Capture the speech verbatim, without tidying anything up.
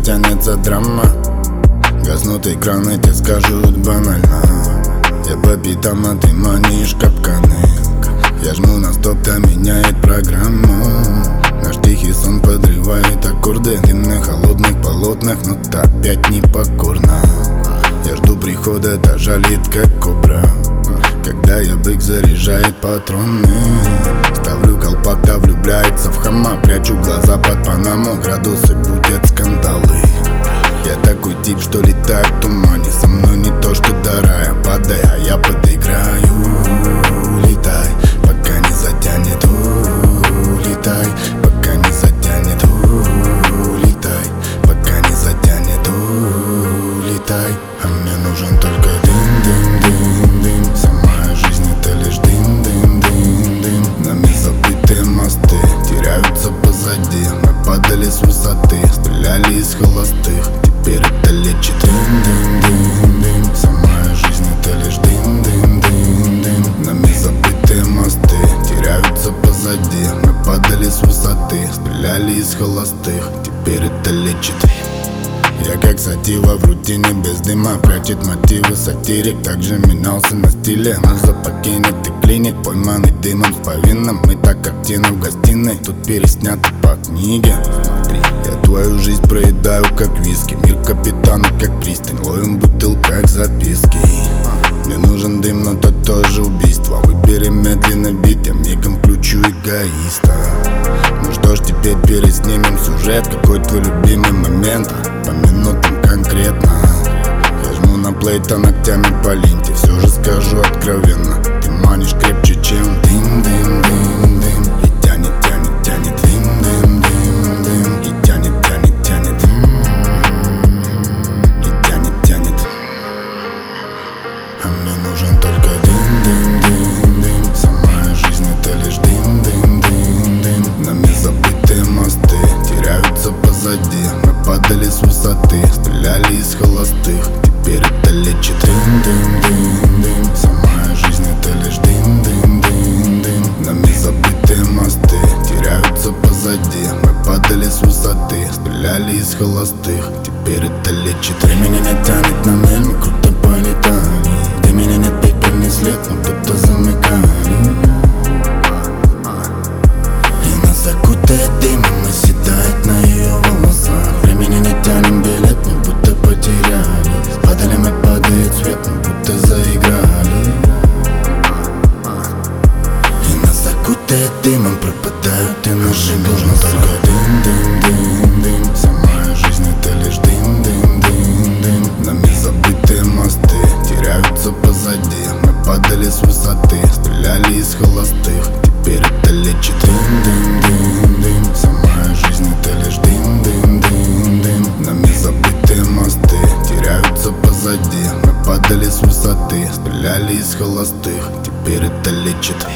тянется драма. Гаснут экраны, те скажут банально. Я по пятам, а ты манишь капканы. Я жму на стоп, та меняет программу. Наш тихий сон подрывает аккорды. Ты на холодных полотнах, но та опять непокорна. Я жду прихода, та жалит как кобра. Когда я бык, заряжает патроны. Ставлю колпак, та влюбляется в хама. Прячу глаза под панаму, градусы будят скандалы. Я такой тип, что летает в тумане. Со мной не то, что до рая. Падай, а я подыграю. Улетай, пока не затянет. Улетай, пока не затянет. Улетай, пока не затянет. Улетай, а мне нужен только дым-дым-дым-дым. Сама жизнь это лишь дым-дым-дым-дым. Нами забытые мосты теряются позади. Мы падали с высоты, стреляли из холостых. Теперь это лечит дым-дым-дым-дым. Сама жизнь это лишь дым-дым-дым-дым. Нами забытые мосты теряются позади. Мы падали с высоты, стреляли из холостых. Теперь это лечит. Я как сатива в рутине без дыма. Прячет мотивы сатирик, также менялся на стиле. Муза покинет и клинит, пойманный дымом с повинным. Мы так картины в гостиной, тут пересняты по книге. Смотри, я твою жизнь проедаю как виски. Мир капитана как пристань, ловим бутылку как записки. Мне нужен дым, но то тоже убийство. Выбери медленно бит, я мигом включу эгоиста. Ну что ж, теперь переснимем сюжет. Какой твой любимый момент? По минутам конкретно. Я жму на плей, то ногтями по ленте. Все же скажу откровенно, ты манишь крепче, чем дым-дым-дым-дым. И тянет, тянет, тянет дым-дым-дым-дым. И тянет, тянет, тянет. И тянет, тянет. А мне нужен только дым-дым-дым-дым. Сама жизнь это лишь дым-дым-дым-дым. Нами забытые мосты теряются позади. Мы падали с высоты, стреляли из холостых. Теперь это лечит дым-дым-дым-дым. Сама жизнь это лишь дым-дым-дым-дым. Нами забытые мосты теряются позади. Мы падали с высоты, стреляли из холостых. Теперь это лечит. Времени не тянет на мель, мы круто полетали. Где меня нет, пепель не след, но кто-то замыкали. И нас окутает дым, и наседает на ее волосах. Времени не тянем билет, мы будто потеряли. Падали, мы падает свет, мы будто заиграли. И нас окутает дымом, пропадают и наши нужно только дым-дым-дым-дым. Сама жизнь это лишь дым-дым-дым-дым. Нами забытые мосты теряются позади. Мы падали с высоты, стреляли из холостых. Теперь это лечит дым-дым-дым-дым. Сама жизнь это лишь дым-дым-дым-дым. Нами забытые мосты теряются позади. Мы падали с высоты, стреляли из холостых. Теперь это лечит.